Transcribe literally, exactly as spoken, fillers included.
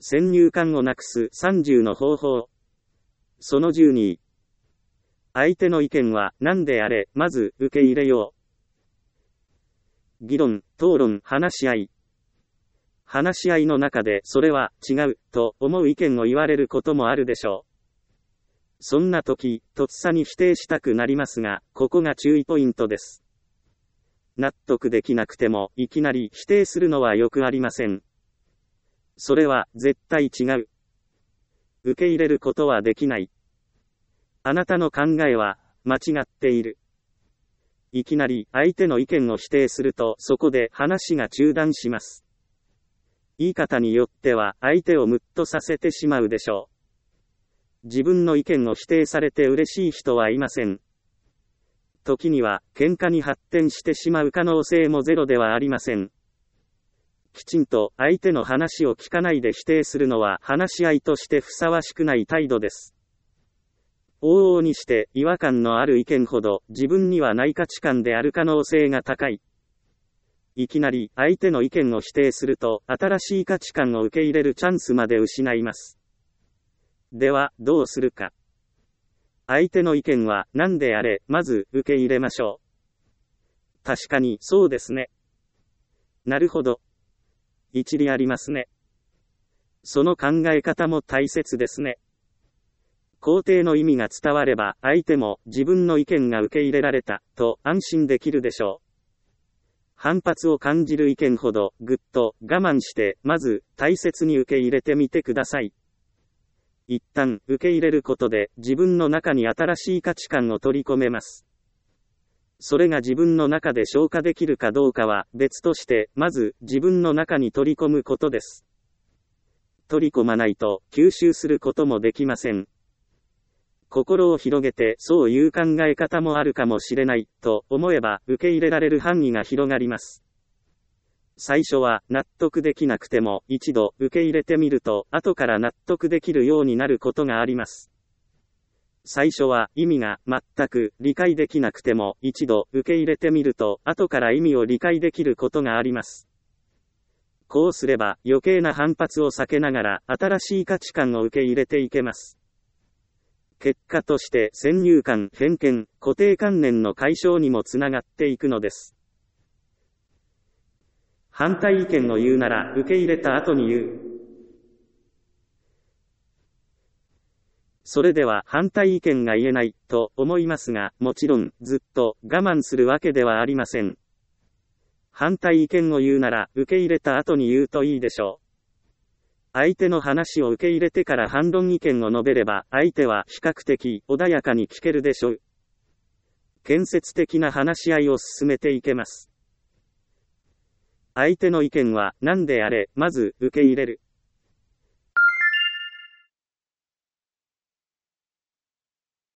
先入観をなくすさんじゅうの方法。そのじゅうに。相手の意見は何であれ、まず受け入れよう。議論、討論、話し合い。話し合いの中でそれは違うと思う意見を言われることもあるでしょう。そんな時、とっさに否定したくなりますが、ここが注意ポイントです。納得できなくてもいきなり否定するのはよくありません。それは絶対違う。受け入れることはできない。あなたの考えは間違っている。いきなり相手の意見を否定するとそこで話が中断します。言い方によっては相手をムッとさせてしまうでしょう。自分の意見を否定されて嬉しい人はいません。時には喧嘩に発展してしまう可能性もゼロではありません。きちんと相手の話を聞かないで否定するのは話し合いとしてふさわしくない態度です。往々にして違和感のある意見ほど自分にはない価値観である可能性が高い。いきなり相手の意見を否定すると新しい価値観を受け入れるチャンスまで失います。ではどうするか。相手の意見は何であれ、まず受け入れましょう。確かにそうですね。なるほど。一理ありますね。その考え方も大切ですね。肯定の意味が伝われば相手も自分の意見が受け入れられたと安心できるでしょう。反発を感じる意見ほどぐっと我慢してまず大切に受け入れてみてください。一旦受け入れることで自分の中に新しい価値観を取り込めます。それが自分の中で消化できるかどうかは別として、まず自分の中に取り込むことです。取り込まないと吸収することもできません。心を広げてそういう考え方もあるかもしれないと思えば受け入れられる範囲が広がります。最初は納得できなくても一度受け入れてみると後から納得できるようになることがあります。最初は意味が全く理解できなくても一度受け入れてみると後から意味を理解できることがあります。こうすれば余計な反発を避けながら新しい価値観を受け入れていけます。結果として先入観、偏見、固定観念の解消にもつながっていくのです。反対意見を言うなら受け入れた後に言う。それでは反対意見が言えないと思いますが、もちろんずっと我慢するわけではありません。反対意見を言うなら受け入れた後に言うといいでしょう。相手の話を受け入れてから反論意見を述べれば相手は比較的穏やかに聞けるでしょう。建設的な話し合いを進めていけます。相手の意見は何であれ、まず受け入れる。